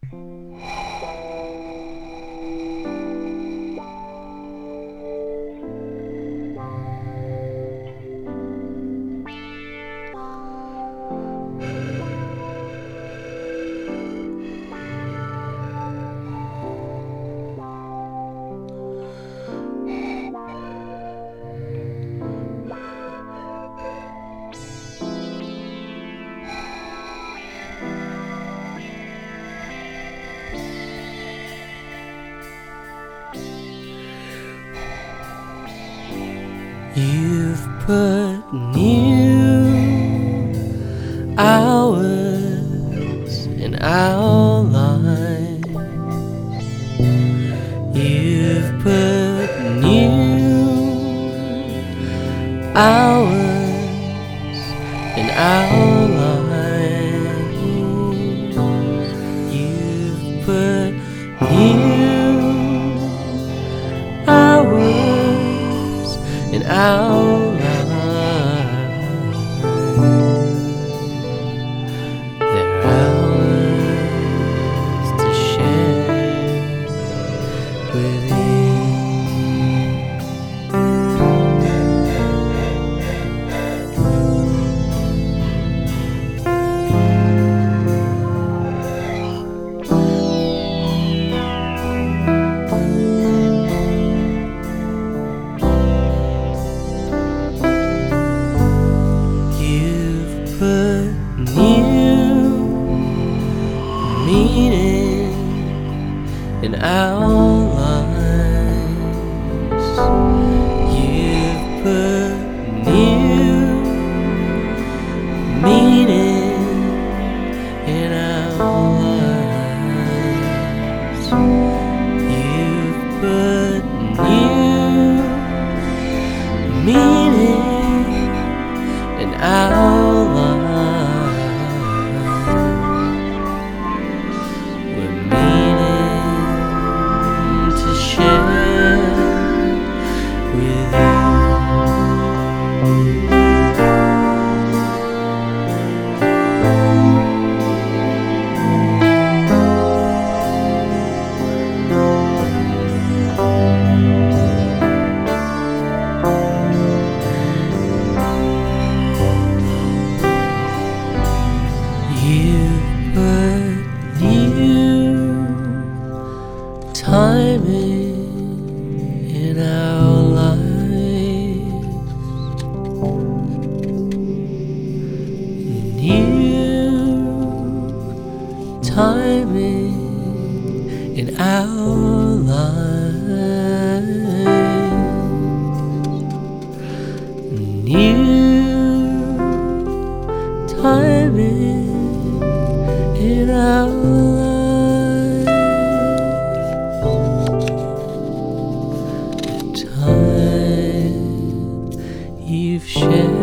You've put new hours in our lives. You've put new hours in our lives. You've put new hours in our lives. They're ours to share with you. Put new meaning in our lives. You've put new meaning in our lives. You've put new meaning in our timing in our lives. New timing in our lives. New timing in our lives. You've shared